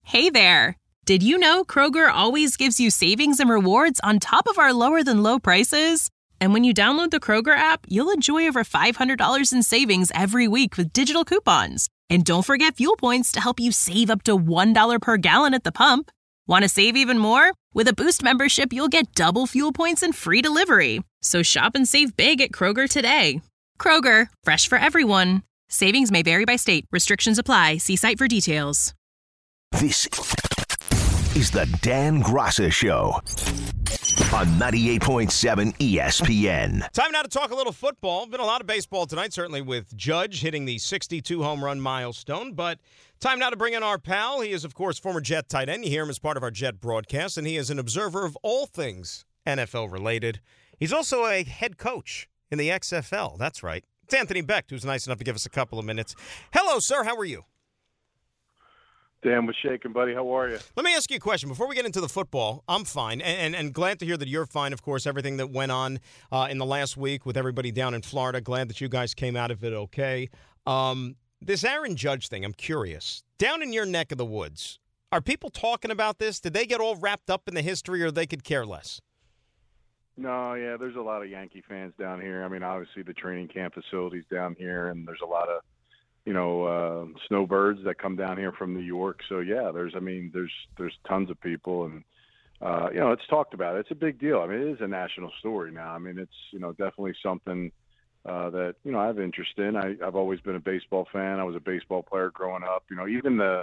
Hey there! Did you know Kroger always gives you savings and rewards on top of our lower-than-low prices? And when you download the Kroger app, you'll enjoy over $500 in savings every week with digital coupons. And don't forget fuel points to help you save up to $1 per gallon at the pump. Want to save even more? With a Boost membership, you'll get double fuel points and free delivery. So shop and save big at Kroger today. Kroger, fresh for everyone. Savings may vary by state. Restrictions apply. See site for details. This is the Dan Graca Show on 98.7 ESPN. Time now to talk a little football. Been a lot of baseball tonight, certainly with Judge hitting the 62 home run milestone. But time now to bring in our pal. He is, of course, former Jet tight end. You hear him as part of our Jet broadcast, and he is an observer of all things NFL related. He's also a head coach in the XFL. That's right. It's Anthony Becht, who's nice enough to give us a couple of minutes. Hello, sir. How are you? Dan was shaking, buddy. How are you? Let me ask you a question. Before we get into the football, I'm fine, and glad to hear that you're fine, of course, everything that went on in the last week with everybody down in Florida. Glad that you guys came out of it okay. This Aaron Judge thing, I'm curious. Down in your neck of the woods, are people talking about this? Did they get all wrapped up in the history, or they could care less? No, yeah, there's a lot of Yankee fans down here. I mean, obviously the training camp facilities down here, and there's a lot of snowbirds that come down here from New York. So yeah, there's tons of people, and it's talked about. It's a big deal. I mean, it is a national story now. I mean, it's definitely something that I have interest in. I've always been a baseball fan. I was a baseball player growing up. Even the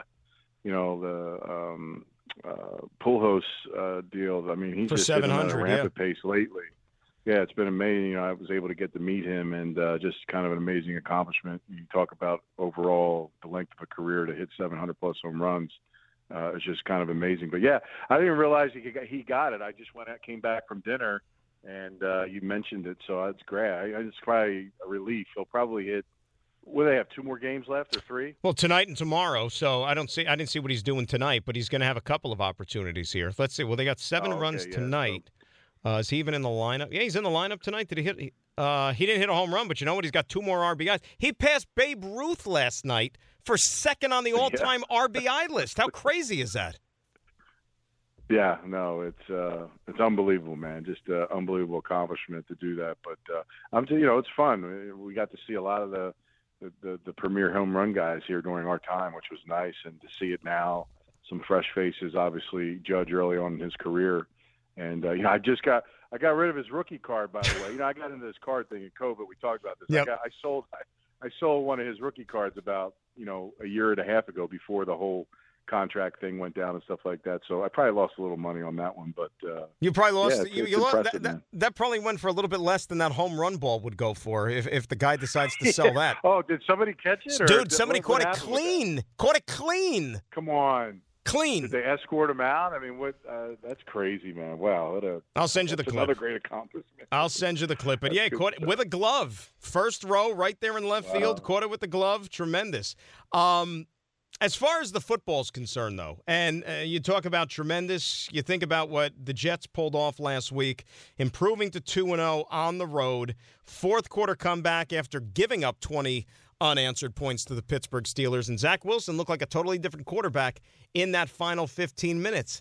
Pujols deal. I mean, he's just hit at a rampant pace lately. Yeah, it's been amazing. I was able to get to meet him, and just kind of an amazing accomplishment. You talk about overall the length of a career to hit 700-plus home runs. It's just kind of amazing. But, yeah, I didn't even realize he got it. I just came back from dinner, and you mentioned it, so that's great. It's probably a relief. He'll probably hit – will they have 2 more games left or 3? Well, tonight and tomorrow, so I didn't see what he's doing tonight, but he's going to have a couple of opportunities here. Let's see. Well, they got 7 runs tonight. So. Is he even in the lineup? Yeah, he's in the lineup tonight. Did he hit? He didn't hit a home run, but you know what? He's got 2 more RBIs. He passed Babe Ruth last night for second on the all-time RBI list. How crazy is that? Yeah, no, it's unbelievable, man. Just an unbelievable accomplishment to do that. But it's fun. We got to see a lot of the premier home run guys here during our time, which was nice, and to see it now, some fresh faces. Obviously, Judge early on in his career. And, I got rid of his rookie card, by the way. I got into this card thing in COVID. We talked about this. Yep. I sold one of his rookie cards about, a year and a half ago before the whole contract thing went down and stuff like that. So I probably lost a little money on that one. But you probably lost. Yeah, you lost that probably went for a little bit less than that home run ball would go for if the guy decides to sell that. Oh, did somebody catch it? Dude, somebody caught it clean. Caught it clean. Come on. Clean. Did they escort him out? I mean, what? That's crazy, man. Wow. I'll send you the clip. Another great accomplishment. I'll send you the clip. But, yeah, caught it with a glove. First row right there in left field. Caught it with the glove. Tremendous. As far as the football's concerned, though, and you talk about tremendous, you think about what the Jets pulled off last week, improving to 2-0 on the road, fourth quarter comeback after giving up 20 unanswered points to the Pittsburgh Steelers, and Zach Wilson looked like a totally different quarterback in that final 15 minutes.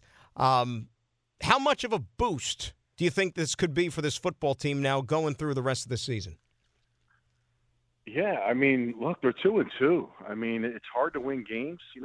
How much of a boost do you think this could be for this football team now going through the rest of the season? Yeah, I mean, look, they're 2-2. I mean, it's hard to win games. You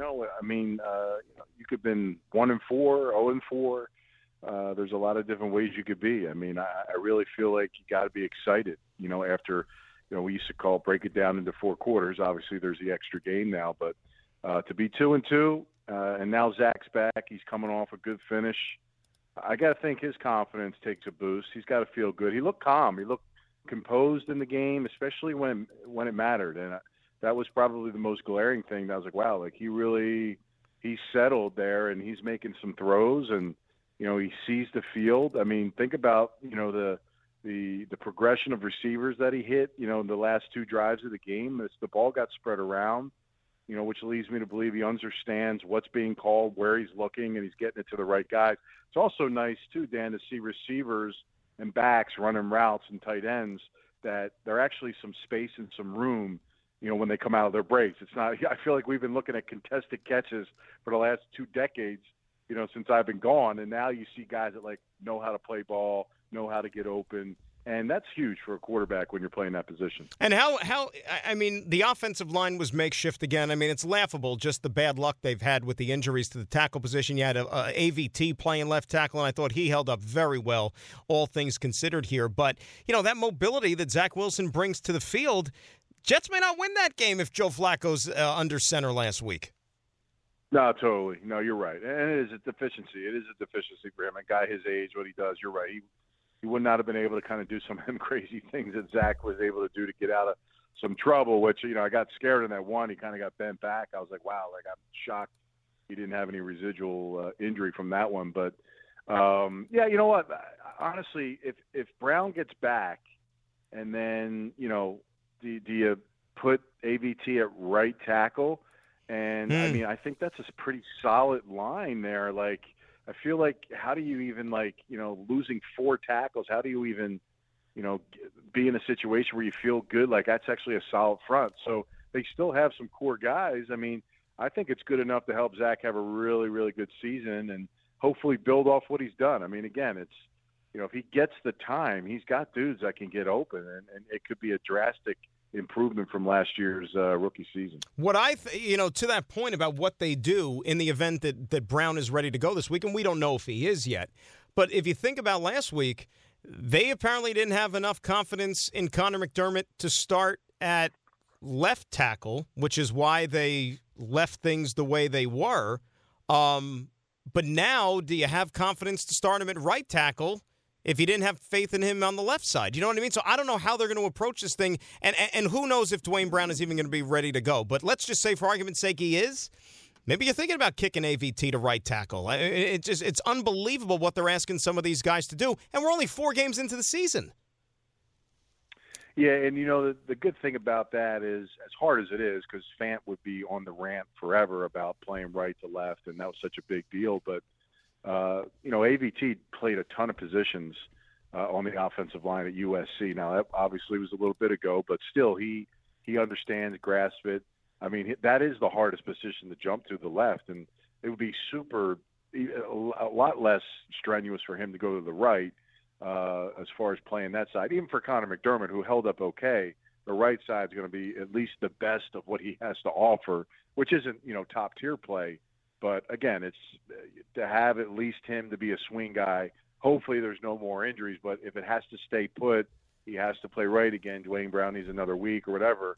could have been 1-4, 0-4. There's a lot of different ways you could be. I mean, I really feel like you got to be excited, after – we used to break it down into 4 quarters. Obviously, there's the extra game now, but to be 2-2, and now Zach's back. He's coming off a good finish. I got to think his confidence takes a boost. He's got to feel good. He looked calm. He looked composed in the game, especially when it mattered. And that was probably the most glaring thing. I was like, wow, he's settled there, and he's making some throws, and he sees the field. I mean, think about the progression of receivers that he hit, in the last 2 drives of the game. The ball got spread around, which leads me to believe he understands what's being called, where he's looking, and he's getting it to the right guys. It's also nice, too, Dan, to see receivers and backs running routes and tight ends that there actually some space and some room when they come out of their breaks. It's not. I feel like we've been looking at contested catches for the last 2 decades, since I've been gone, and now you see guys that know how to play ball, know how to get open. And that's huge for a quarterback when you're playing that position. And the offensive line was makeshift again. I mean, it's laughable just the bad luck they've had with the injuries to the tackle position. You had a AVT playing left tackle, and I thought he held up very well, all things considered here. But, that mobility that Zach Wilson brings to the field, Jets may not win that game if Joe Flacco's under center last week. No, totally. No, you're right. And it is a deficiency. It is a deficiency for him. A guy his age, what he does, you're right. He would not have been able to kind of do some of them crazy things that Zach was able to do to get out of some trouble, which, I got scared in that one. He kind of got bent back. I was like, wow, I'm shocked he didn't have any residual injury from that one. But, yeah, you know what? Honestly, if Brown gets back and then, do you put AVT at right tackle? And, I think that's a pretty solid line there. I feel like how do you even losing 4 tackles, how do you even, be in a situation where you feel good? That's actually a solid front. So they still have some core guys. I think it's good enough to help Zach have a really, really good season and hopefully build off what he's done. Again, it's, if he gets the time, he's got dudes that can get open and it could be a drastic improvement from last year's rookie season. What to that point about what they do in the event that Brown is ready to go this week, and we don't know if he is yet, but if you think about last week, they apparently didn't have enough confidence in Connor McDermott to start at left tackle, which is why they left things the way they were. But now, do you have confidence to start him at right tackle if you didn't have faith in him on the left side? You know what I mean? So I don't know how they're going to approach this thing, and who knows if Dwayne Brown is even going to be ready to go. But let's just say, for argument's sake, he is. Maybe you're thinking about kicking AVT to right tackle. It's unbelievable what they're asking some of these guys to do, and we're only 4 games into the season. Yeah, and the good thing about that is, as hard as it is, because Fant would be on the rant forever about playing right to left, and that was such a big deal, but AVT played a ton of positions on the offensive line at USC. Now, that obviously was a little bit ago, but still he understands, grasps it. That is the hardest position to jump to, the left, and it would be a lot less strenuous for him to go to the right as far as playing that side. Even for Connor McDermott, who held up okay, the right side is going to be at least the best of what he has to offer, which isn't, top-tier play. But, again, it's to have at least him to be a swing guy. Hopefully there's no more injuries, but if it has to stay put, he has to play right again. Dwayne Brown needs another week or whatever.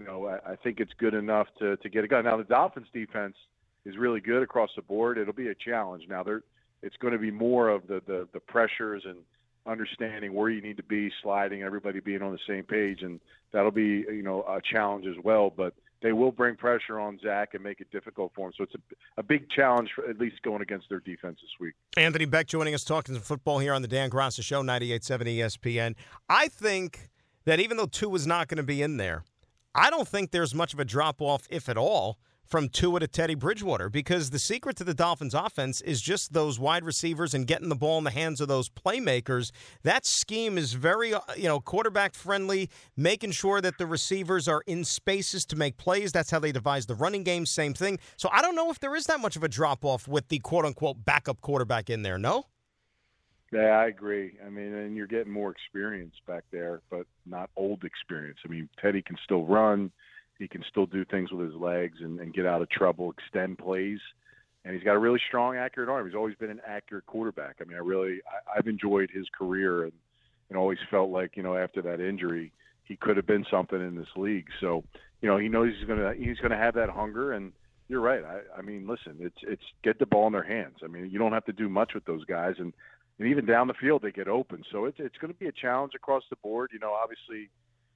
I think it's good enough to get it going. Now, the Dolphins' defense is really good across the board. It'll be a challenge. Now, it's going to be more of the pressures and understanding where you need to be, sliding, everybody being on the same page, and that'll be, a challenge as well. But they will bring pressure on Zach and make it difficult for him. So it's a big challenge, for at least going against their defense this week. Anthony Beck joining us, talking some football here on the Dan Graca Show, 98.7 ESPN. I think that even though Tua is not going to be in there, I don't think there's much of a drop-off, if at all, from Tua to Teddy Bridgewater, because the secret to the Dolphins' offense is just those wide receivers and getting the ball in the hands of those playmakers. That scheme is very, quarterback-friendly, making sure that the receivers are in spaces to make plays. That's how they devise the running game, same thing. So I don't know if there is that much of a drop-off with the quote-unquote backup quarterback in there, no? Yeah, I agree. And you're getting more experience back there, but not old experience. Teddy can still run. He can still do things with his legs and get out of trouble, extend plays. And he's got a really strong, accurate arm. He's always been an accurate quarterback. I've enjoyed his career and always felt like, after that injury, he could have been something in this league. So, he knows he's going to have that hunger. And you're right. Listen, it's get the ball in their hands. You don't have to do much with those guys. And even down the field, they get open. So it's going to be a challenge across the board. Obviously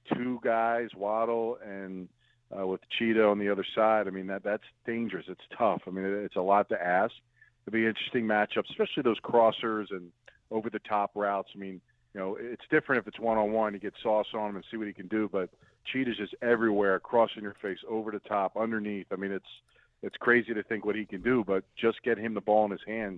2 guys, Waddle and with Cheetah on the other side. That's dangerous. It's tough. It's a lot to ask. It'll be an interesting matchup, especially those crossers and over-the-top routes. It's different if it's one-on-one. You get sauce on him and see what he can do, but Cheetah's just everywhere, crossing your face, over the top, underneath. It's crazy to think what he can do, but just get him the ball in his hands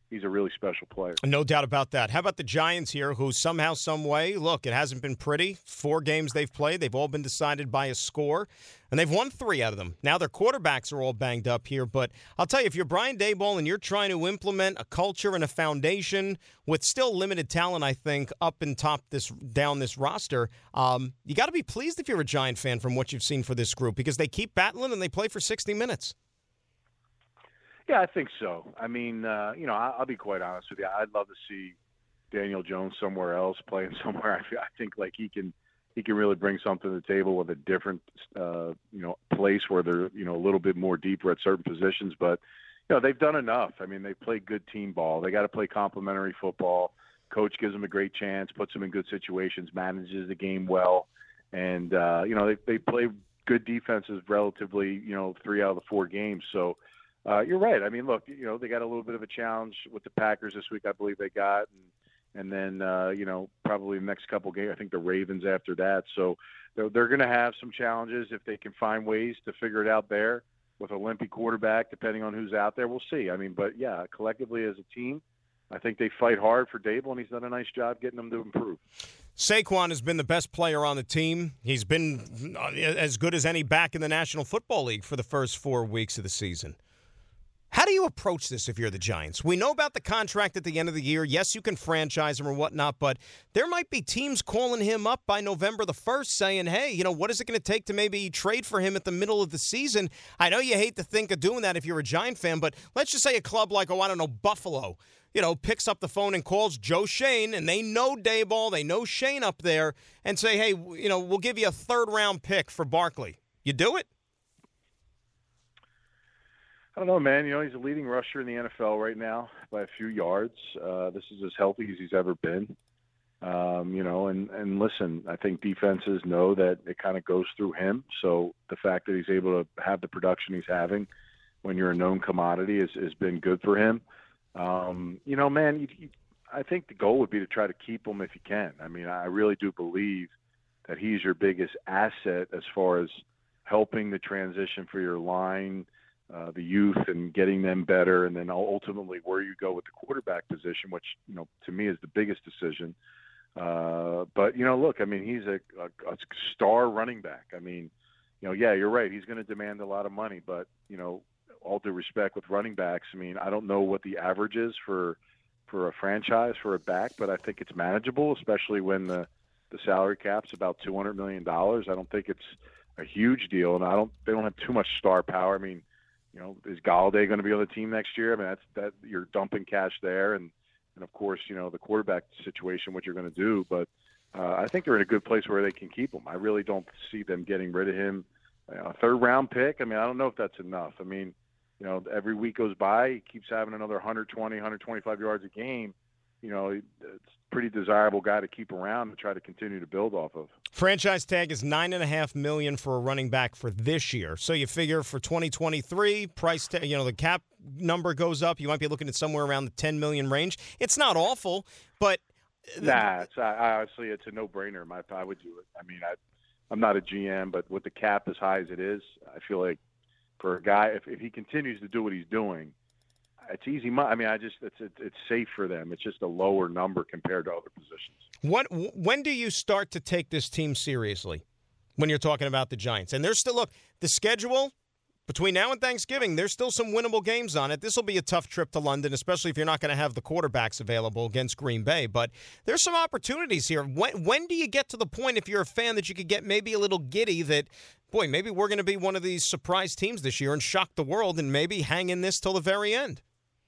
he's a really special player. No doubt about that. How about the Giants here, who somehow, some way, look, it hasn't been pretty. 4 games they've played. They've all been decided by a score, and they've won 3 out of them. Now their quarterbacks are all banged up here, but I'll tell you, if you're Brian Daboll and you're trying to implement a culture and a foundation with still limited talent, I think, up and down this roster, you got to be pleased if you're a Giant fan from what you've seen for this group, because they keep battling and they play for 60 minutes. Yeah, I think so. I mean, I'll be quite honest with you. I'd love to see Daniel Jones somewhere else, playing somewhere. I think like he can really bring something to the table with a different, place where they're, a little bit more deeper at certain positions. But, they've done enough. I mean, they play good team ball. They got to play complementary football. Coach gives them a great chance, puts them in good situations, manages the game well. And, they play good defenses relatively, 3 out of the 4 games. So, you're right. I mean, look, they got a little bit of a challenge with the Packers this week, I believe they got. And then, probably the next couple games, I think the Ravens after that. So they're going to have some challenges if they can find ways to figure it out there with a limpy quarterback, depending on who's out there. We'll see. I mean, but, yeah, collectively as a team, I think they fight hard for Daboll, and he's done a nice job getting them to improve. Saquon has been the best player on the team. He's been as good as any back in the National Football League for the first 4 weeks of the season. How do you approach this if you're the Giants? We know about the contract at the end of the year. Yes, you can franchise him or whatnot, but there might be teams calling him up by November the 1st saying, hey, what is it going to take to maybe trade for him at the middle of the season? I know you hate to think of doing that if you're a Giant fan, but let's just say a club like, Buffalo, picks up the phone and calls Joe Schoen, and they know Daboll, they know Schoen up there, and say, hey, we'll give you a 3rd-round pick for Barkley. You do it? I don't know, man. He's a leading rusher in the NFL right now by a few yards. This is as healthy as he's ever been. And listen, I think defenses know that it kind of goes through him. So the fact that he's able to have the production he's having when you're a known commodity has been good for him. Man, I think the goal would be to try to keep him if you can. I mean, I really do believe that he's your biggest asset as far as helping the transition for your line, the youth, and getting them better, and then ultimately where you go with the quarterback position, which, to me is the biggest decision. But, look, I mean, he's a star running back. I mean, yeah, you're right. He's going to demand a lot of money, but, all due respect with running backs, I mean, I don't know what the average is for a franchise for a back, but I think it's manageable, especially when the salary cap's about $200 million. I don't think it's a huge deal, and they don't have too much star power. I mean, is Galladay going to be on the team next year? I mean, that you're dumping cash there, and of course, the quarterback situation, what you're going to do. But I think they're in a good place where they can keep him. I really don't see them getting rid of him. A 3rd-round pick, I mean, I don't know if that's enough. I mean, every week goes by, he keeps having another 120, 125 yards a game. It's a pretty desirable guy to keep around and try to continue to build off of. Franchise tag is $9.5 million for a running back for this year. So you figure for 2023, price tag, the cap number goes up. You might be looking at somewhere around the $10 million range. It's not awful, but honestly, it's a no-brainer. I would do it. I mean, I'm not a GM, but with the cap as high as it is, I feel like for a guy, if he continues to do what he's doing, it's easy. I mean, it's safe for them. It's just a lower number compared to other positions. When do you start to take this team seriously? When you're talking about the Giants, and there's still the schedule between now and Thanksgiving. There's still some winnable games on it. This will be a tough trip to London, especially if you're not going to have the quarterbacks available against Green Bay. But there's some opportunities here. When do you get to the point, if you're a fan, that you could get maybe a little giddy that, boy, maybe we're going to be one of these surprise teams this year and shock the world and maybe hang in this till the very end?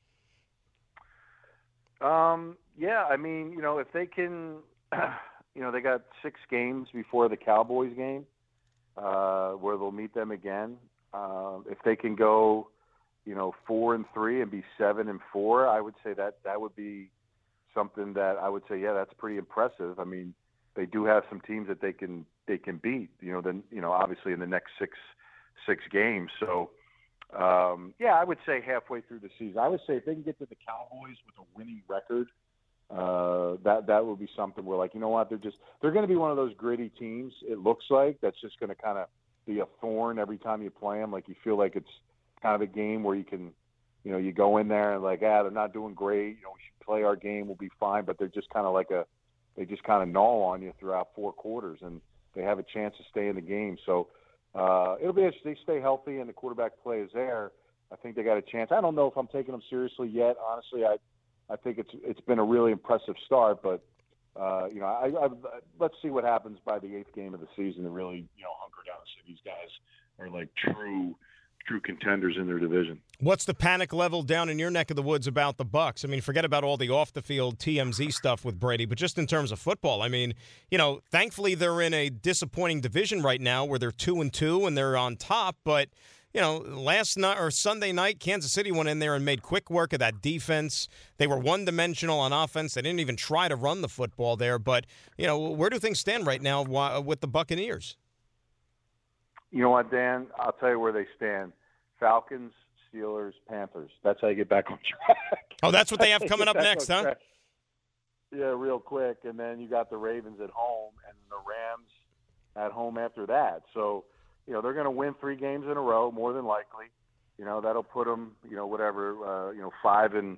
Yeah, I mean, if they can, they got 6 games before the Cowboys game, where they'll meet them again. If they can go, 4-3 and be 7-4, I would say that would be something that I would say, yeah, that's pretty impressive. I mean, they do have some teams that they can beat, obviously in the next six games. So, yeah, I would say halfway through the season. I would say if they can get to the Cowboys with a winning record, that would be something where, like, you know what, they're going to be one of those gritty teams. It looks like that's just going to kind of be a thorn every time you play them. Like, you feel like it's kind of a game where you can you go in there and they're not doing great. We should play our game. We'll be fine. But they're just kind of they just kind of gnaw on you throughout 4 quarters, and they have a chance to stay in the game. So it'll be interesting. They stay healthy and the quarterback play is there. I think they got a chance. I don't know if I'm taking them seriously yet. Honestly, I think it's been a really impressive start, but let's see what happens by the 8th game of the season and really hunker down and see these guys are like true contenders in their division. What's the panic level down in your neck of the woods about the Bucs? I mean, forget about all the off-the-field TMZ stuff with Brady, but just in terms of football, I mean, thankfully they're in a disappointing division right now where they're 2-2 and they're on top, but last night or Sunday night, Kansas City went in there and made quick work of that defense. They were one-dimensional on offense. They didn't even try to run the football there, but where do things stand right now with the Buccaneers? You know what, Dan? I'll tell you where they stand. Falcons, Steelers, Panthers. That's how you get back on track. Oh, that's what they have coming up next, huh? Track. Yeah, real quick. And then you got the Ravens at home and the Rams at home after that. So, they're going to win 3 games in a row, more than likely. That'll put them, 5-2.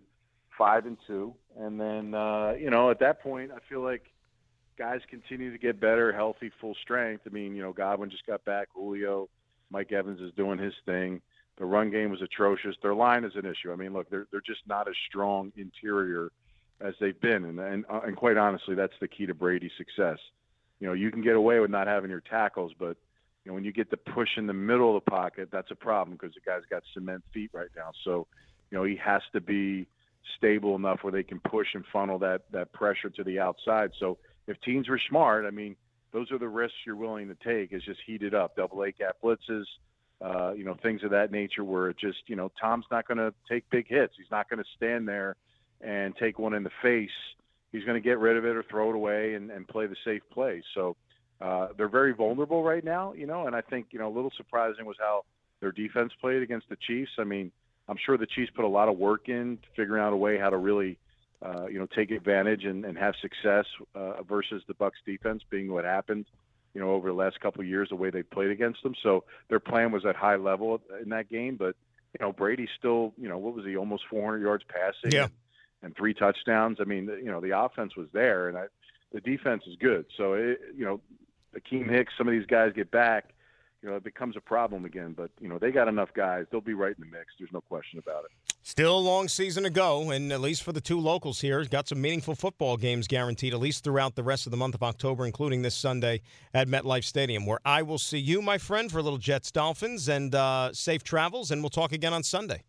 And then, at that point, I feel like guys continue to get better, healthy, full strength. I mean, Godwin just got back. Julio, Mike Evans is doing his thing. The run game was atrocious. Their line is an issue. I mean, look, they're just not as strong interior as they've been. And quite honestly, that's the key to Brady's success. You can get away with not having your tackles, but, when you get the push in the middle of the pocket, that's a problem because the guy's got cement feet right now. So, he has to be stable enough where they can push and funnel that pressure to the outside. So if teams were smart, I mean, those are the risks you're willing to take, is just heat it up. Double A gap blitzes, things of that nature where it just, Tom's not going to take big hits. He's not going to stand there and take one in the face. He's going to get rid of it or throw it away and play the safe play. So they're very vulnerable right now, and I think, a little surprising was how their defense played against the Chiefs. I mean, I'm sure the Chiefs put a lot of work in figuring out a way how to really, take advantage and have success versus the Bucs defense being what happened, over the last couple of years, the way they played against them. So their plan was at high level in that game. But, Brady still, what was he, almost 400 yards passing and 3 touchdowns. I mean, the offense was there, and the defense is good. So, Akeem Hicks, some of these guys get back, it becomes a problem again. But, they got enough guys. They'll be right in the mix. There's no question about it. Still a long season to go, and at least for the 2 locals here, got some meaningful football games guaranteed, at least throughout the rest of the month of October, including this Sunday at MetLife Stadium, where I will see you, my friend, for a little Jets-Dolphins, and safe travels, and we'll talk again on Sunday.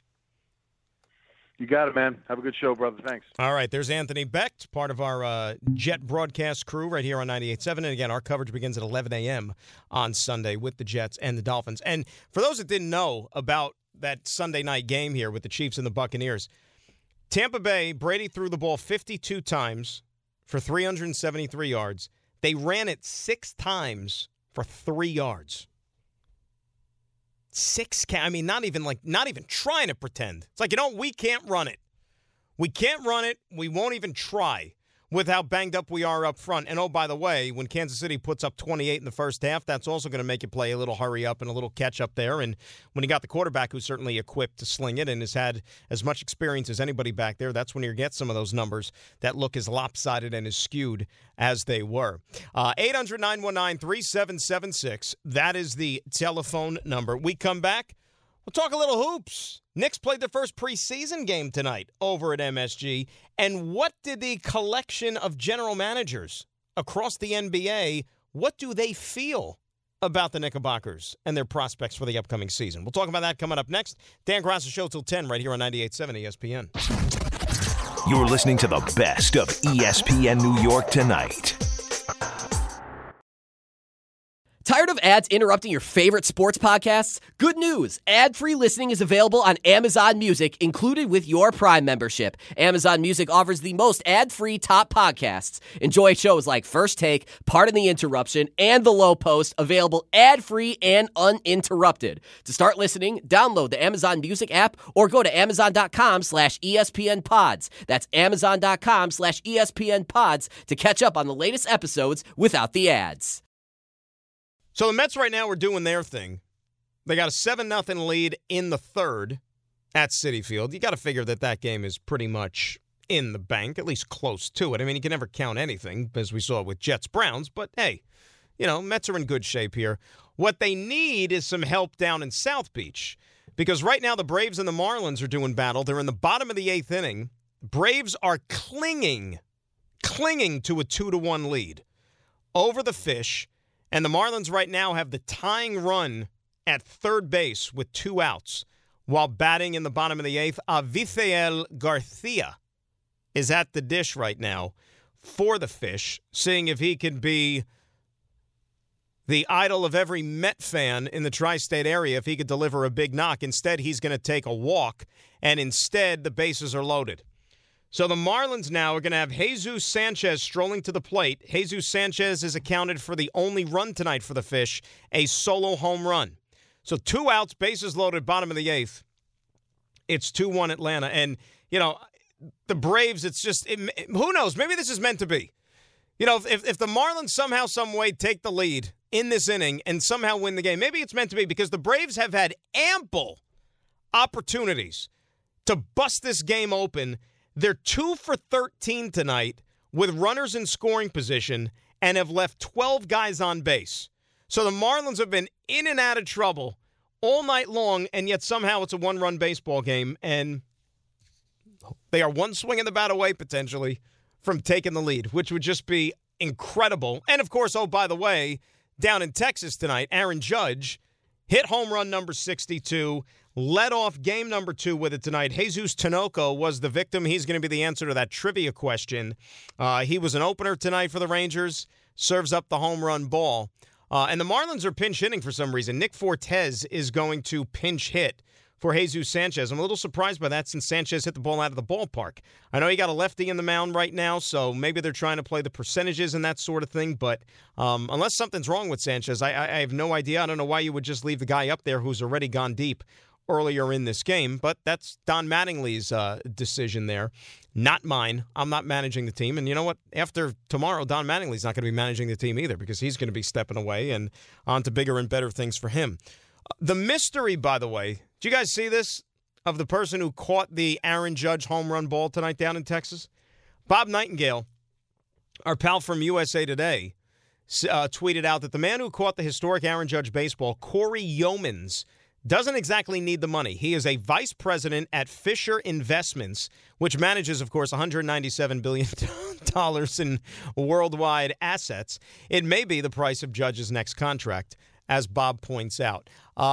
You got it, man. Have a good show, brother. Thanks. All right, there's Anthony Becht, part of our Jet broadcast crew right here on 98.7. And again, our coverage begins at 11 a.m. on Sunday with the Jets and the Dolphins. And for those that didn't know about that Sunday night game here with the Chiefs and the Buccaneers, Tampa Bay, Brady threw the ball 52 times for 373 yards. They ran it 6 times for 3 yards. 6, I mean, not even trying to pretend. It's like, we can't run it. We can't run it. We won't even try with how banged up we are up front. And, oh, by the way, when Kansas City puts up 28 in the first half, that's also going to make you play a little hurry up and a little catch up there. And when you got the quarterback who's certainly equipped to sling it and has had as much experience as anybody back there, that's when you get some of those numbers that look as lopsided and as skewed as they were. 800-919-3776. That is the telephone number. We come back. We'll talk a little hoops. Knicks played their first preseason game tonight over at MSG. And what did the collection of general managers across the NBA, what do they feel about the Knickerbockers and their prospects for the upcoming season? We'll talk about that coming up next. Dan Grasso Show till 10 right here on 98.7 ESPN. You're listening to the best of ESPN New York tonight. Tired of ads interrupting your favorite sports podcasts? Good news! Ad-free listening is available on Amazon Music, included with your Prime membership. Amazon Music offers the most ad-free top podcasts. Enjoy shows like First Take, Pardon the Interruption, and The Low Post, available ad-free and uninterrupted. To start listening, download the Amazon Music app or go to Amazon.com/ESPN Pods. That's Amazon.com/ESPN Pods to catch up on the latest episodes without the ads. So the Mets right now are doing their thing. They got a 7-0 lead in the third at Citi Field. You got to figure that game is pretty much in the bank, at least close to it. I mean, you can never count anything, as we saw with Jets-Browns, but hey, Mets are in good shape here. What they need is some help down in South Beach, because right now the Braves and the Marlins are doing battle. They're in the bottom of the 8th inning. Braves are clinging to a 2-1 lead over the Fish, and the Marlins right now have the tying run at third base with 2 outs while batting in the bottom of the 8th. Avisael Garcia is at the dish right now for the Fish, seeing if he can be the idol of every Met fan in the tri-state area if he could deliver a big knock. Instead, he's going to take a walk, and instead the bases are loaded. So the Marlins now are going to have Jesus Sanchez strolling to the plate. Jesus Sanchez is accounted for the only run tonight for the Fish, a solo home run. So 2 outs, bases loaded, bottom of the 8th. It's 2-1 Atlanta. And, the Braves, it's just, who knows? Maybe this is meant to be. If the Marlins somehow, some way take the lead in this inning and somehow win the game, maybe it's meant to be, because the Braves have had ample opportunities to bust this game open. They're 2 for 13 tonight with runners in scoring position and have left 12 guys on base. So the Marlins have been in and out of trouble all night long, and yet somehow it's a 1-run baseball game, and they are one swing of the bat away, potentially, from taking the lead, which would just be incredible. And, of course, oh, by the way, down in Texas tonight, Aaron Judge hit home run number 62, led off game number 2 with it tonight. Jesus Tinoco was the victim. He's going to be the answer to that trivia question. He was an opener tonight for the Rangers, serves up the home run ball. And the Marlins are pinch hitting for some reason. Nick Fortes is going to pinch hit for Jesus Sanchez. I'm a little surprised by that since Sanchez hit the ball out of the ballpark. I know you got a lefty in the mound right now, so maybe they're trying to play the percentages and that sort of thing, but unless something's wrong with Sanchez, I have no idea. I don't know why you would just leave the guy up there who's already gone deep earlier in this game, but that's Don Mattingly's decision there, not mine. I'm not managing the team, and you know what? After tomorrow, Don Mattingly's not going to be managing the team either, because he's going to be stepping away and on to bigger and better things for him. The mystery, by the way, did you guys see this, of the person who caught the Aaron Judge home run ball tonight down in Texas? Bob Nightingale, our pal from USA Today, tweeted out that the man who caught the historic Aaron Judge baseball, Corey Yeomans, doesn't exactly need the money. He is a vice president at Fisher Investments, which manages, of course, $197 billion in worldwide assets. It may be the price of Judge's next contract, as Bob points out.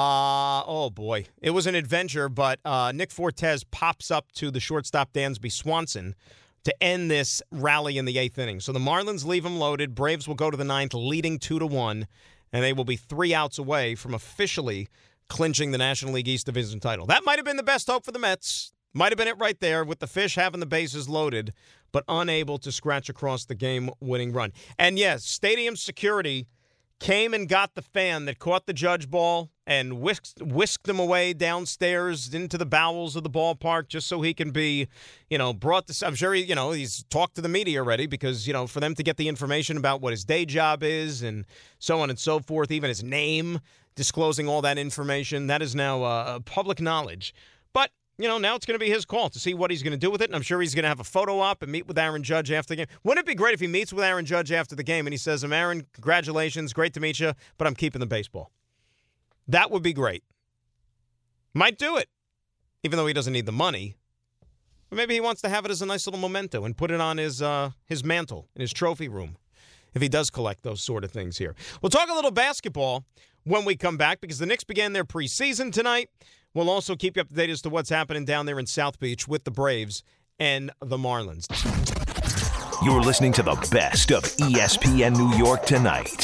Oh, boy. It was an adventure, but Nick Fortes pops up to the shortstop Dansby Swanson to end this rally in the 8th inning. So the Marlins leave them loaded. Braves will go to the 9th, leading 2-1, and they will be 3 outs away from officially clinching the National League East Division title. That might have been the best hope for the Mets. Might have been it right there, with the Fish having the bases loaded, but unable to scratch across the game-winning run. And yes, stadium security came and got the fan that caught the Judge ball and whisked him away downstairs into the bowels of the ballpark just so he can be, brought to. I'm sure he's talked to the media already, because, for them to get the information about what his day job is and so on and so forth, even his name, disclosing all that information, that is now public knowledge. But now it's going to be his call to see what he's going to do with it, and I'm sure he's going to have a photo op and meet with Aaron Judge after the game. Wouldn't it be great if he meets with Aaron Judge after the game and he says, Aaron, congratulations, great to meet you, but I'm keeping the baseball. That would be great. Might do it, even though he doesn't need the money. But maybe he wants to have it as a nice little memento and put it on his mantle in his trophy room, if he does collect those sort of things here. We'll talk a little basketball when we come back, because the Knicks began their preseason tonight. We'll also keep you up to date as to what's happening down there in South Beach with the Braves and the Marlins. You're listening to the best of ESPN New York tonight.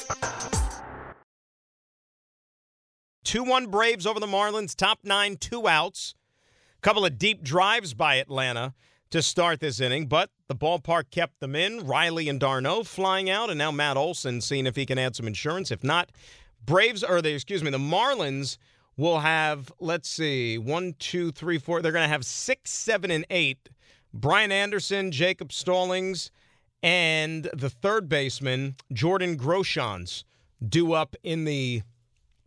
2-1 Braves over the Marlins, top 9, 2 outs. Couple of deep drives by Atlanta to start this inning, but the ballpark kept them in. Riley and Darno flying out, and now Matt Olson seeing if he can add some insurance. If not, the Marlins will have, 1, 2, 3, 4. They're going to have 6, 7, and 8. Brian Anderson, Jacob Stallings, and the third baseman, Jordan Groshans, due up in the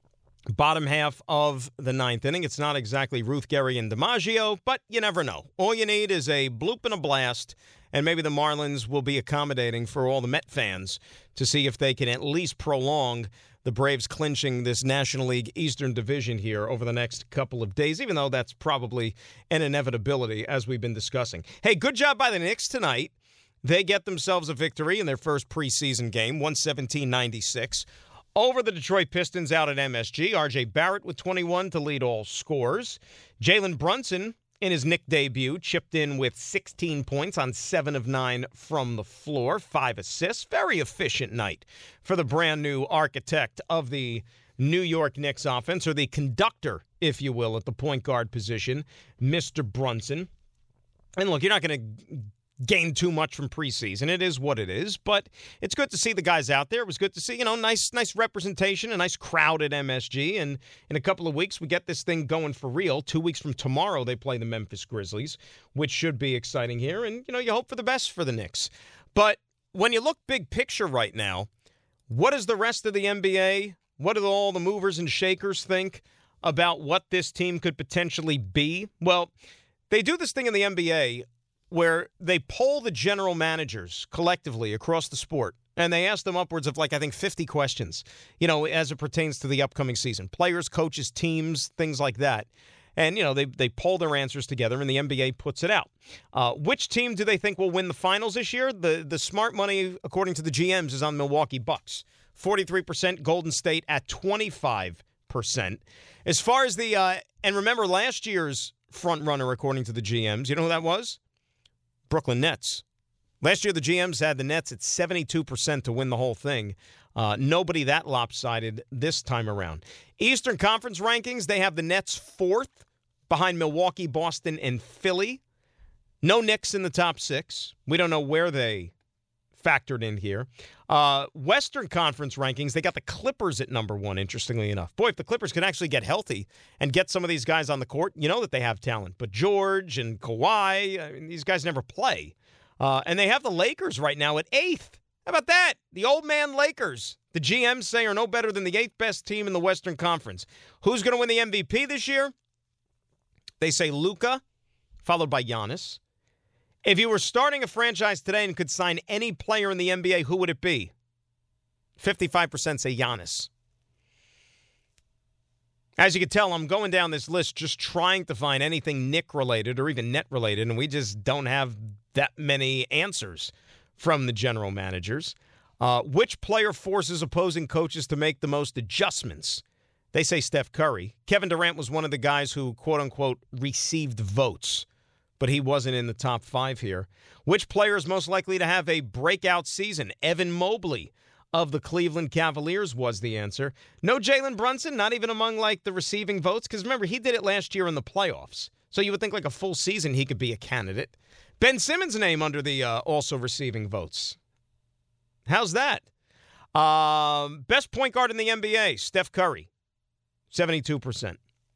Bottom half of the ninth inning. It's not exactly Ruth, Gary, and DiMaggio, but you never know. All you need is a bloop and a blast, and maybe the Marlins will be accommodating for all the Met fans to see if they can at least prolong the Braves clinching this National League Eastern Division here over the next couple of days, even though that's probably an inevitability, as we've been discussing. Hey, good job by the Knicks tonight. They get themselves a victory in their first preseason game, 117-96. Over the Detroit Pistons out at MSG, R.J. Barrett with 21 to lead all scorers. Jalen Brunson, in his Knick debut, chipped in with 16 points on 7 of 9 from the floor, 5 assists. Very efficient night for the brand-new architect of the New York Knicks offense, or the conductor, if you will, at the point guard position, Mr. Brunson. And look, you're not going to gain too much from preseason. It is what it is, but it's good to see the guys out there. It was good to see, nice representation, a nice crowd at MSG, and in a couple of weeks we get this thing going for real. 2 weeks from tomorrow they play the Memphis Grizzlies, which should be exciting here, and you hope for the best for the Knicks. But when you look big picture right now, what does the rest of the NBA, what do all the movers and shakers think about what this team could potentially be? Well, they do this thing in the NBA where they poll the general managers collectively across the sport, and they ask them upwards of, 50 questions, as it pertains to the upcoming season. Players, coaches, teams, things like that. And, they poll their answers together, and the NBA puts it out. Which team do they think will win the finals this year? The smart money, according to the GMs, is on Milwaukee Bucks. 43%, Golden State at 25%. As far as and remember last year's front runner, according to the GMs, you know who that was? Brooklyn Nets. Last year, the GMs had the Nets at 72% to win the whole thing. Nobody that lopsided this time around. Eastern Conference rankings, they have the Nets 4th behind Milwaukee, Boston, and Philly. No Knicks in the top 6. We don't know where they factored in here. Western Conference rankings, they got the Clippers at number 1, interestingly enough. Boy, if the Clippers can actually get healthy and get some of these guys on the court, you know that they have talent. But George and Kawhi, these guys never play. And they have the Lakers right now at 8th. How about that? The old man Lakers, the GMs say, are no better than the 8th best team in the Western Conference. Who's going to win the MVP this year? They say Luka, followed by Giannis. If you were starting a franchise today and could sign any player in the NBA, who would it be? 55% say Giannis. As you can tell, I'm going down this list just trying to find anything Knick-related or even net-related, and we just don't have that many answers from the general managers. Which player forces opposing coaches to make the most adjustments? They say Steph Curry. Kevin Durant was one of the guys who, quote-unquote, received votes, but he wasn't in the top 5 here. Which player is most likely to have a breakout season? Evan Mobley of the Cleveland Cavaliers was the answer. No Jalen Brunson, not even among, the receiving votes, because remember, he did it last year in the playoffs. So you would think, a full season, he could be a candidate. Ben Simmons' name under the also receiving votes. How's that? Best point guard in the NBA, Steph Curry, 72%.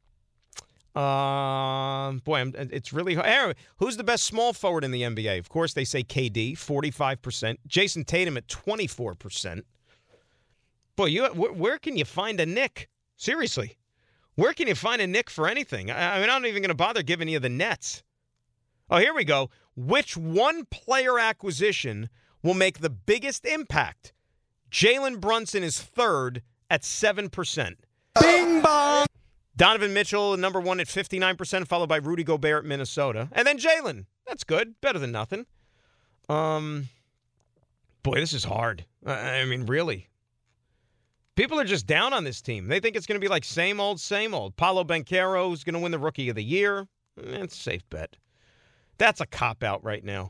It's really hard. Who's the best small forward in the NBA? Of course, they say KD, 45%. Jason Tatum at 24%. Boy, where can you find a Knick? Seriously. Where can you find a Knick for anything? I'm not even going to bother giving you the Nets. Oh, here we go. Which one player acquisition will make the biggest impact? Jalen Brunson is 3rd at 7%. Bing bong! Donovan Mitchell, number 1 at 59%, followed by Rudy Gobert at Minnesota. And then Jalen. That's good. Better than nothing. Boy, this is hard. Really. People are just down on this team. They think it's going to be like same old, same old. Paolo Banchero is going to win the Rookie of the Year. It's a safe bet. That's a cop-out right now.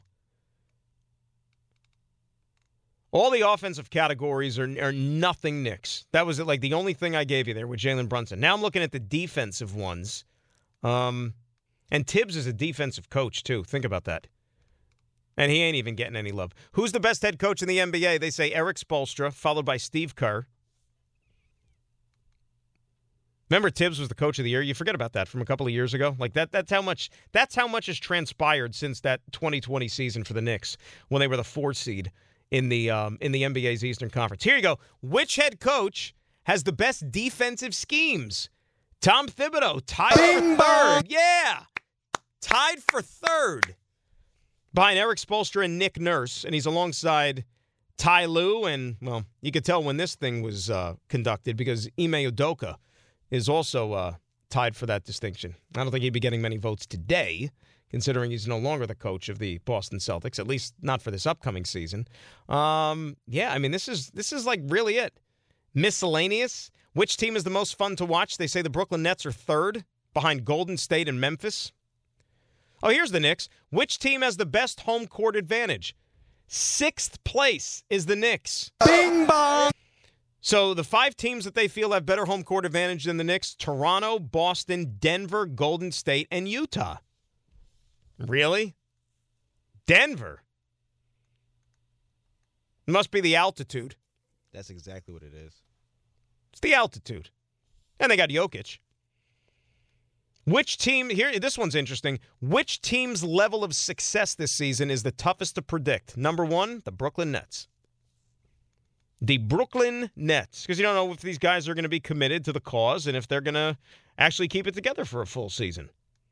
All the offensive categories are nothing Knicks. That was the only thing I gave you there with Jalen Brunson. Now I'm looking at the defensive ones. And Tibbs is a defensive coach, too. Think about that. And he ain't even getting any love. Who's the best head coach in the NBA? They say Eric Spoelstra, followed by Steve Kerr. Remember, Tibbs was the coach of the year. You forget about that from a couple of years ago. That's how much has transpired since that 2020 season for the Knicks when they were the 4th seed in the NBA's Eastern Conference. Here you go. Which head coach has the best defensive schemes? Tom Thibodeau, tied for third. Yeah, tied for third behind Eric Spoelstra and Nick Nurse, and he's alongside Ty Lue, and, well, you could tell when this thing was conducted because Ime Udoka is also tied for that distinction. I don't think he'd be getting many votes today, considering he's no longer the coach of the Boston Celtics, at least not for this upcoming season. Yeah, I mean, this is like really it. Miscellaneous. Which team is the most fun to watch? They say the Brooklyn Nets are third behind Golden State and Memphis. Oh, here's the Knicks. Which team has the best home court advantage? 6th place is the Knicks. Bing bong! So the 5 teams that they feel have better home court advantage than the Knicks: Toronto, Boston, Denver, Golden State, and Utah. Really? Denver? It must be the altitude. That's exactly what it is. It's the altitude. And they got Jokic. Which team, here, this one's interesting. Which team's level of success this season is the toughest to predict? Number 1, the Brooklyn Nets. The Brooklyn Nets. Because you don't know if these guys are going to be committed to the cause and if they're going to actually keep it together for a full season.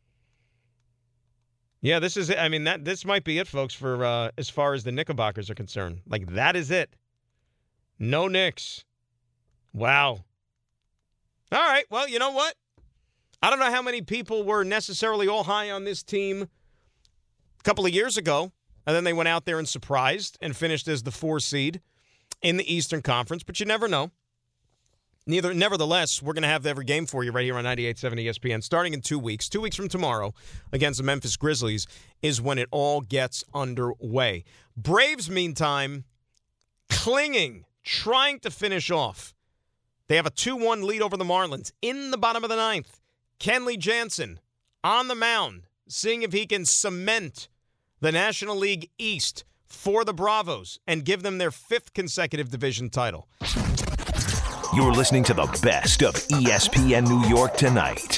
Yeah, this is it. I mean, this might be it, folks, for as far as the Knickerbockers are concerned. Like, that is it. No Knicks. Wow. All right, well, you know what? I don't know how many people were necessarily all high on this team a couple of years ago, and then they went out there and surprised and finished as the 4 seed in the Eastern Conference, but you never know. Nevertheless, we're going to have every game for you right here on 98.7 ESPN starting in 2 weeks. 2 weeks from tomorrow against the Memphis Grizzlies is when it all gets underway. Braves, meantime, clinging, trying to finish off. They have a 2-1 lead over the Marlins in the bottom of the 9th. Kenley Jansen on the mound, seeing if he can cement the National League East for the Bravos and give them their 5th consecutive division title. You're listening to the best of ESPN New York tonight.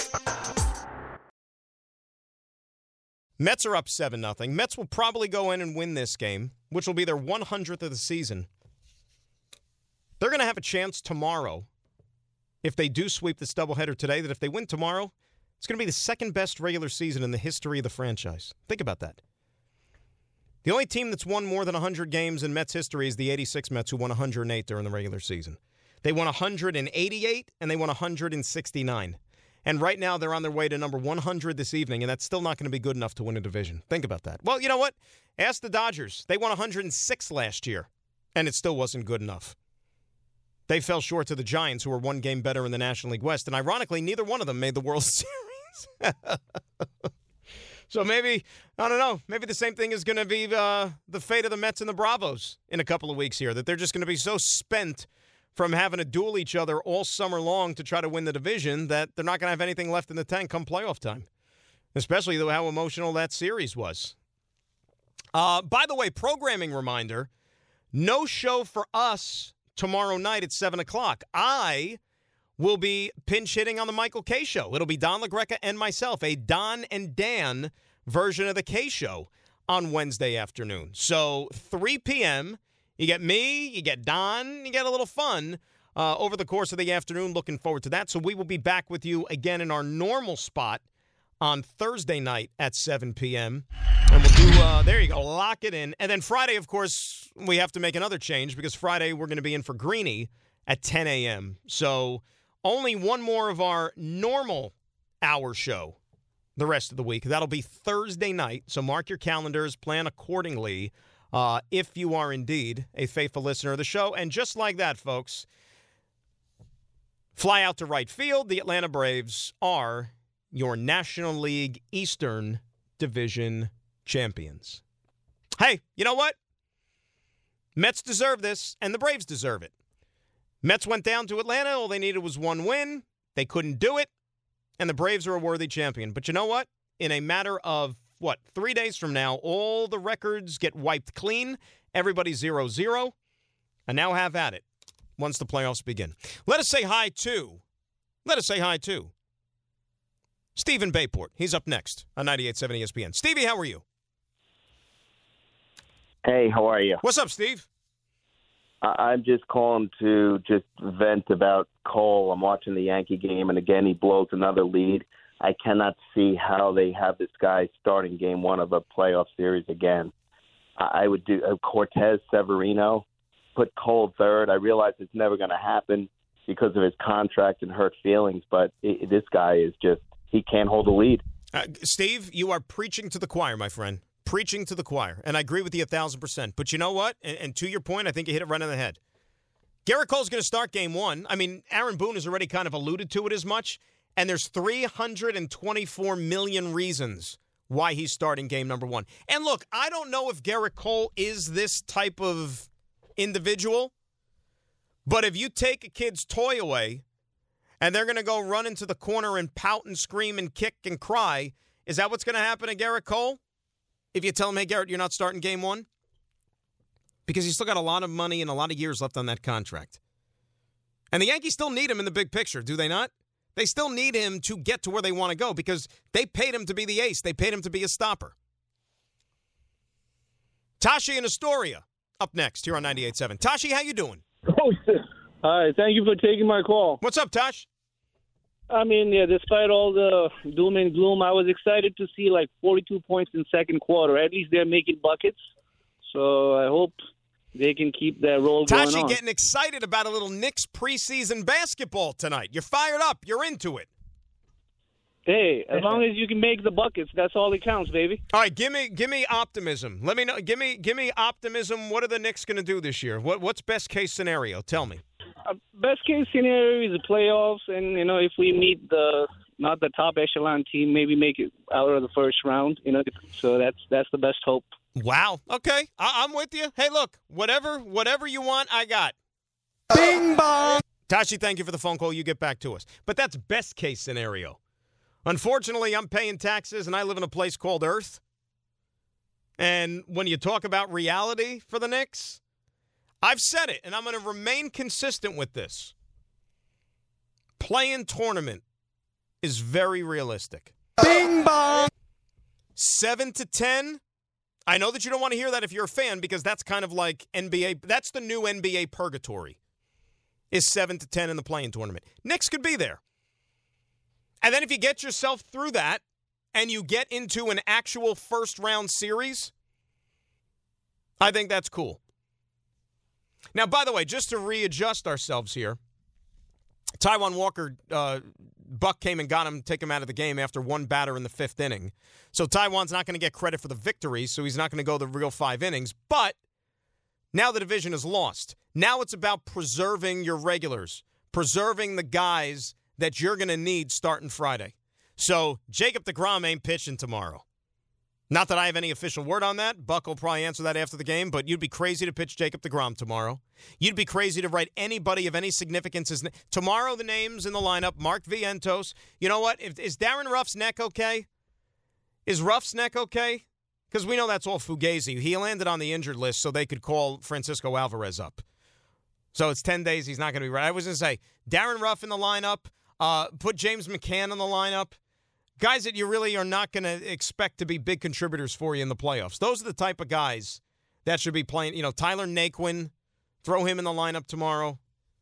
Mets are up 7-0. Mets will probably go in and win this game, which will be their 100th of the season. They're going to have a chance tomorrow, if they do sweep this doubleheader today, that if they win tomorrow, it's going to be the 2nd best regular season in the history of the franchise. Think about that. The only team that's won more than 100 games in Mets history is the 86 Mets, who won 108 during the regular season. They won 188, and they won 169. And right now, they're on their way to number 100 this evening, and that's still not going to be good enough to win a division. Think about that. Well, you know what? Ask the Dodgers. They won 106 last year, and it still wasn't good enough. They fell short to the Giants, who were 1 game better in the National League West. And ironically, neither one of them made the World Series. So maybe, I don't know, maybe the same thing is going to be the fate of the Mets and the Bravos in a couple of weeks here, that they're just going to be so spent from having to duel each other all summer long to try to win the division that they're not going to have anything left in the tank come playoff time, especially how emotional that series was. By the way, programming reminder, no show for us tomorrow night at 7 o'clock. I will be pinch hitting on the Michael Kay Show. It'll be Don LaGreca and myself, a Don and Dan version of the Kay Show on Wednesday afternoon. So 3 p.m., you get me, you get Don, you get a little fun over the course of the afternoon. Looking forward to that. So we will be back with you again in our normal spot on Thursday night at 7 p.m. And we'll do, there you go, lock it in. And then Friday, of course, we have to make another change because Friday we're going to be in for Greeny at 10 a.m. So only one more of our normal hour show the rest of the week. That'll be Thursday night. So mark your calendars, plan accordingly if you are indeed a faithful listener of the show. And just like that, folks, fly out to right field. The Atlanta Braves are your National League Eastern Division champions. Hey, you know what? Mets deserve this, and the Braves deserve it. Mets went down to Atlanta. All they needed was 1 win. They couldn't do it, and the Braves are a worthy champion. But you know what? In a matter of, 3 days from now, all the records get wiped clean. Everybody's 0-0, and now have at it once the playoffs begin. Let us say hi to Stephen Bayport. He's up next on 98.7 ESPN. Stevie, how are you? Hey, how are you? What's up, Steve? I'm just calling to just vent about Cole. I'm watching the Yankee game, and again, he blows another lead. I cannot see how they have this guy starting game one of a playoff series again. I would do Cortez, Severino, put Cole third. I realize it's never going to happen because of his contract and hurt feelings, but this guy is just, he can't hold a lead. Steve, you are preaching to the choir, my friend. Preaching to the choir. And I agree with you 1,000%. But you know what? And to your point, I think you hit it right on the head. Garrett Cole's going to start game one. I mean, Aaron Boone has already kind of alluded to it as much. And there's 324 million reasons why he's starting game number one. And look, I don't know if Garrett Cole is this type of individual. But if you take a kid's toy away and they're going to go run into the corner and pout and scream and kick and cry, is that what's going to happen to Garrett Cole? If you tell him, hey, Garrett, you're not starting game one? Because he's still got a lot of money and a lot of years left on that contract. And the Yankees still need him in the big picture, do they not? They still need him to get to where they want to go because they paid him to be the ace. They paid him to be a stopper. Tashi in Astoria up next here on 98.7. Tashi, how you doing? Oh, hi. Thank you for taking my call. What's up, Tosh? I mean, yeah, despite all the doom and gloom, I was excited to see like 42 points in second quarter. At least they're making buckets. So I hope they can keep that roll going on. Tashi getting excited about a little Knicks preseason basketball tonight. You're fired up. You're into it. Hey, as long as you can make the buckets, that's all that counts, baby. All right, give me optimism. Let me know. Give me optimism. What are the Knicks going to do this year? What's best case scenario? Tell me. Best case scenario is the playoffs, and if we meet not the top echelon team, maybe make it out of the first round. So that's the best hope. Wow. Okay, I'm with you. Hey, look, whatever you want, I got. Bing bong. Tashi, thank you for the phone call. You get back to us. But that's best case scenario. Unfortunately, I'm paying taxes, and I live in a place called Earth. And when you talk about reality for the Knicks, I've said it, and I'm going to remain consistent with this. Play-in tournament is very realistic. Bing bong. 7 to 10. I know that you don't want to hear that if you're a fan because that's kind of like NBA. That's the new NBA purgatory. Is 7 to 10 in the play-in tournament. Knicks could be there. And then if you get yourself through that and you get into an actual first-round series, I think that's cool. Now, by the way, just to readjust ourselves here, Taijuan Walker, Buck came and got him, take him out of the game after one batter in the fifth inning. So Taijuan's not going to get credit for the victory, so he's not going to go the real 5 innings. But now the division is lost. Now it's about preserving your regulars, preserving the guys that you're going to need starting Friday. So Jacob deGrom ain't pitching tomorrow. Not that I have any official word on that. Buck will probably answer that after the game, but you'd be crazy to pitch Jacob deGrom tomorrow. You'd be crazy to write anybody of any significance. Tomorrow the names in the lineup, Mark Vientos. You know what? Is Darren Ruff's neck okay? Is Ruff's neck okay? Because we know that's all Fugazi. He landed on the injured list so they could call Francisco Alvarez up. So it's 10 days. He's not going to be right. I was going to say, Darren Ruff in the lineup. Put James McCann in the lineup. Guys that you really are not going to expect to be big contributors for you in the playoffs. Those are the type of guys that should be playing. Tyler Naquin, throw him in the lineup tomorrow.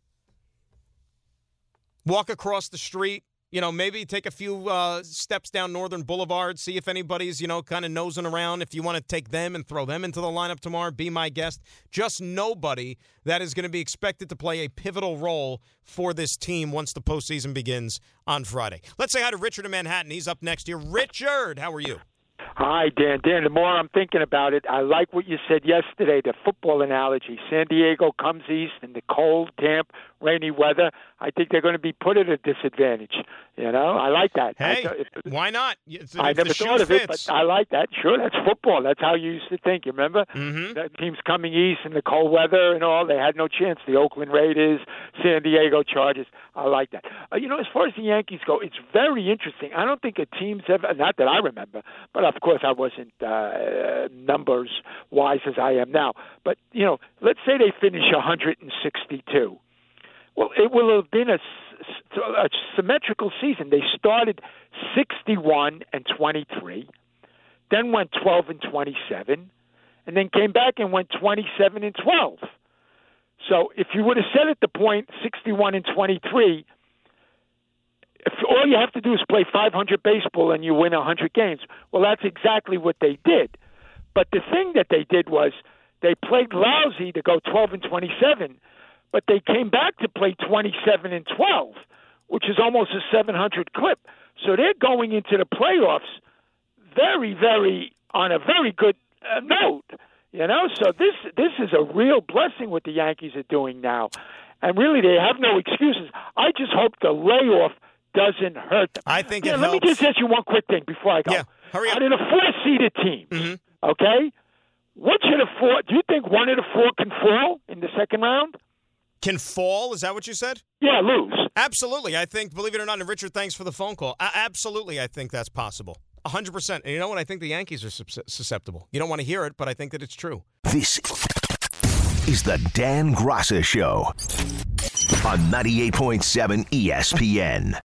Walk across the street. Maybe take a few steps down Northern Boulevard, see if anybody's, kind of nosing around. If you want to take them and throw them into the lineup tomorrow, be my guest. Just nobody that is going to be expected to play a pivotal role for this team once the postseason begins on Friday. Let's say hi to Richard in Manhattan. He's up next here. Richard, how are you? Hi, Dan. Dan, the more I'm thinking about it, I like what you said yesterday, the football analogy. San Diego comes east in the cold, damp, rainy weather. I think they're going to be put at a disadvantage. I like that. Hey, why not? I never thought of it, but I like that. Sure, that's football. That's how you used to think, you remember? Mm-hmm. The teams coming east in the cold weather and all, they had no chance. The Oakland Raiders, San Diego Chargers. I like that. As far as the Yankees go, it's very interesting. I don't think a team's ever, not that I remember, but of course I wasn't numbers-wise as I am now. But, let's say they finish 162. Well, it will have been a symmetrical season. They started 61-23, then went 12-27, and then came back and went 27-12. So if you would have said at the point 61-23, if all you have to do is play 500 baseball and you win 100 games, well, that's exactly what they did. But the thing that they did was they played lousy to go 12-27, but they came back to play 27-12, which is almost a 700 clip. So they're going into the playoffs very, very on a very good note. You know, so this is a real blessing what the Yankees are doing now. And really, they have no excuses. I just hope the layoff doesn't hurt them. I think it Let helps. me just ask you one quick thing before I go. Yeah, hurry up. Out of the 4-seeded teams, okay, which of the 4, do you think one of the 4 can fall in the second round? Can fall? Is that what you said? Yeah, lose. Absolutely. I think, believe it or not, and Richard, thanks for the phone call. Absolutely, I think that's possible. 100%. And you know what? I think the Yankees are susceptible. You don't want to hear it, but I think that it's true. This is the Dan Graca Show on 98.7 ESPN.